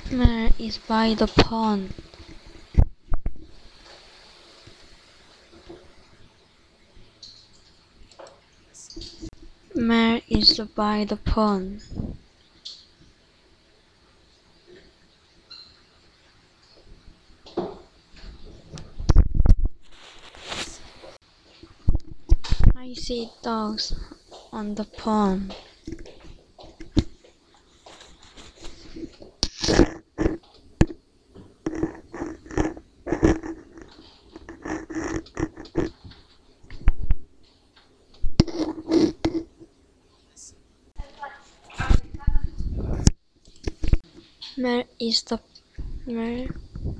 Mare is by the pond. Mare is by the pond. I see dogs on the pond. Mare is the Mare,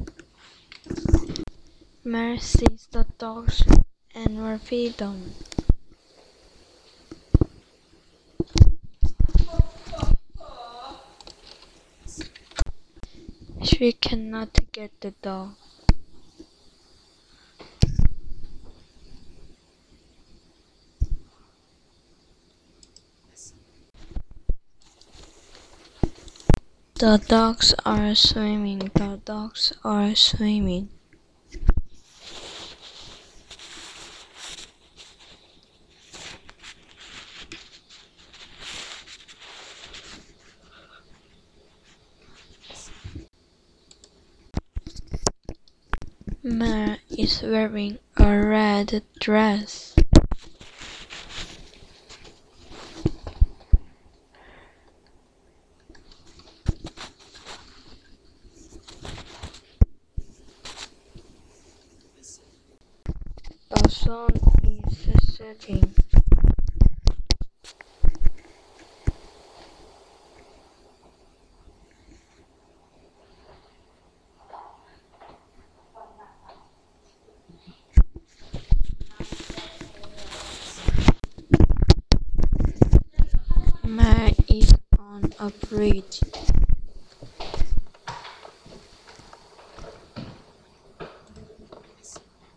Mare sees the dogs and will feed them. She cannot get the dog. The dogs are swimming. The dogs are swimming. Mare is wearing a red dress. The sun is setting. Mare is on a bridge.